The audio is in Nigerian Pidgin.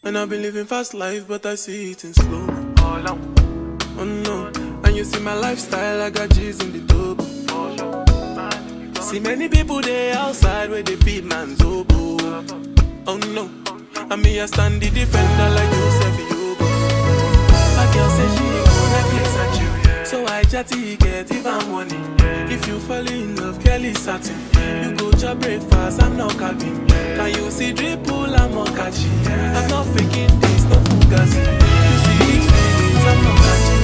And I've been living fast life, but I see it in slow. Oh no, and you see my lifestyle, I got G's in the double. See many people there outside where they feed man's oboe. Oh no, and me I stand the defender like Joseph Yobo. My girl say she go Netflix and chill, yeah. So I chatty get even money. If you fall in love, Kelly satin. You go to breakfast, I'm not capping. Can you see dripple, I'm not catchy. I'm not faking this, no fugazi. You see these feelings, I'm not catching.